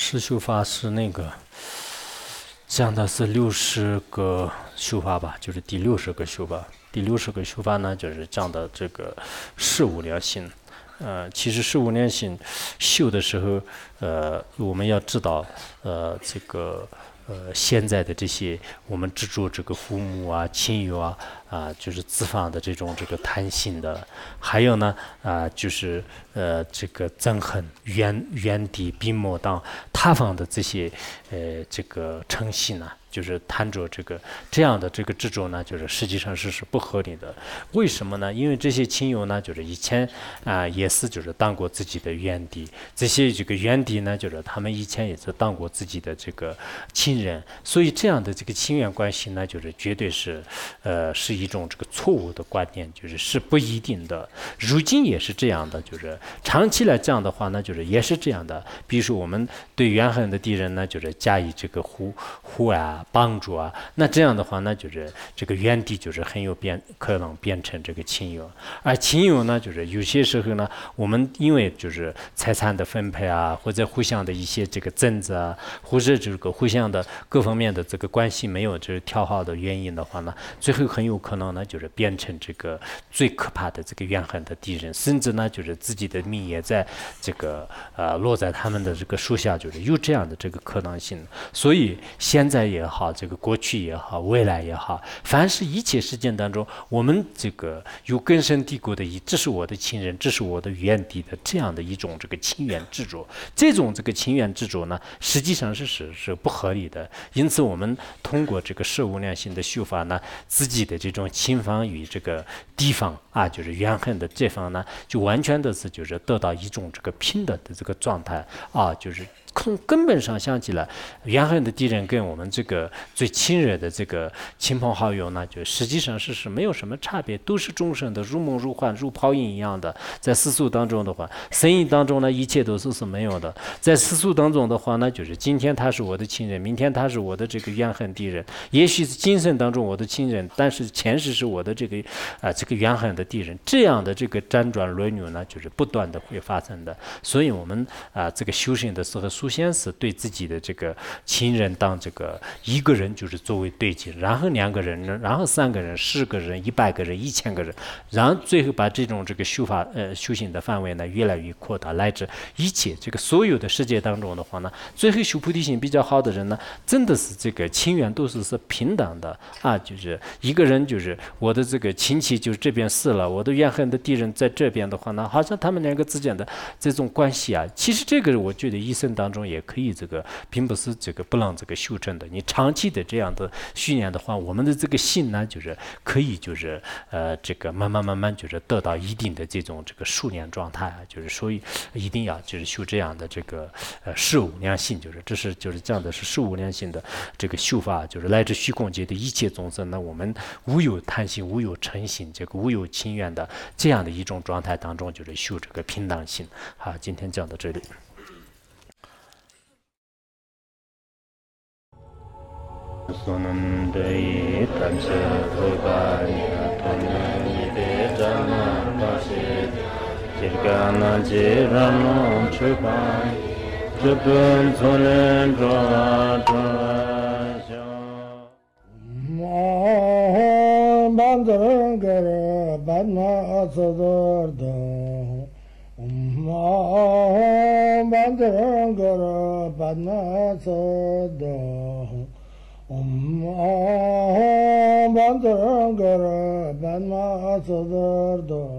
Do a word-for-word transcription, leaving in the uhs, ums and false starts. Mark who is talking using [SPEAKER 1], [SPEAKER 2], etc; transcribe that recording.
[SPEAKER 1] 十修法是那个讲的是六十个修法吧，就是第六十个修法。第六十个修法呢，就是讲的这个事无量心。呃，其实事无量心修的时候，呃，我们要知道，呃，这个呃现在的这些我们执着这个父母啊、亲友啊。啊，就是自放的这种这个贪心的，还有呢，啊，就是呃这个憎恨、怨怨敌、病魔当他方的这些呃这个嗔心呢，就是贪着这个这样的这个执着呢，就是实际上是是不合理的。为什么呢？因为这些亲友呢，就是以前啊也是就是当过自己的怨敌，这些这个怨敌呢，就是他们以前也是当过自己的这个亲人，所以这样的这个亲缘关系呢，就是绝对是呃是一种这个错误的观念，就是是不一定的。如今也是这样的，就是长期来这样的话呢，就是也是这样的。比如说我们对怨恨的敌人呢，就是加以这个护护啊、帮助啊，那这样的话呢，就是这个怨敌就是很有变可能变成这个亲友，而亲友呢，就是有些时候呢，我们因为就是财产的分配啊，或者互相的一些这个争执啊，或者这个互相的各方面的这个关系没有就是调好的原因的话呢，最后很有可能呢，就是变成这个最可怕的这个怨恨的敌人，甚至呢，就是自己的命也在这个呃落在他们的这个手下，就是有这样的这个可能性。所以现在也好，这个过去也好，未来也好，凡是一切事件当中，我们这个有根深蒂固的以这是我的亲人，这是我的怨敌的这样的一种这个亲缘执着，这种这个亲缘执着呢，实际上是是是不合理的。因此，我们通过这个事无量心的修法呢，自己的这种亲方与这个敌方啊，就是怨恨的这方呢，就完全的是就是得到一种这个平等的这个状态啊，就是从根本上想起来，怨恨的敌人跟我们这个最亲热的这个亲朋好友呢，就实际上是是没有什么差别，都是众生的如梦如幻、如泡影一样的。在世俗当中的话，生意当中呢，一切都是是没有的。在世俗当中的话呢，就是今天他是我的亲人，明天他是我的这个怨恨敌人，也许是精神当中我的亲人，但是前世是我的这个啊、呃、这个怨恨的敌人。这样的这个辗转轮流呢，就是不断的会发生的。所以我们啊、呃、这个修行的时候，首先是对自己的这个亲人当这个一个人就是作为对境，然后两个人，然后三个人、十个人、一百个人、一千个人，然后最后把这种这个修法呃修行的范围呢越来越扩大，乃至一切这个所有的世界当中的话呢，最后修菩提心比较好的人呢，真的是这个亲缘都是是平等的啊，就是一个人就是我的这个亲戚就是这边死了，我的怨恨的敌人在这边的话呢，好像他们两个之间的这种关系啊，其实这个我觉得一生当中也可以这个，并不是这个不能这个修正的。你长期的这样的训练的话，我们的这个心呢，就是可以就是呃这个慢慢慢慢就是得到一定的这种这个数量状态啊，就是所以一定要就是修这样的这个呃事无量心，就是这是就是这样的是事无量心的这个修法，就是来自虚空界的一切众生呢，我们无有贪心，无有嗔心，这个无有亲缘的这样的一种状态当中，就是修这个平等心。好，今天讲到这里。Sonandai tamsa thogaya tonani de jana pase jirgana jirano chupan chupun solen droa droa
[SPEAKER 2] ma bandar gar badna sadar da ma bandar gar badna sadar Om Bandar Gara Banma Sadar Do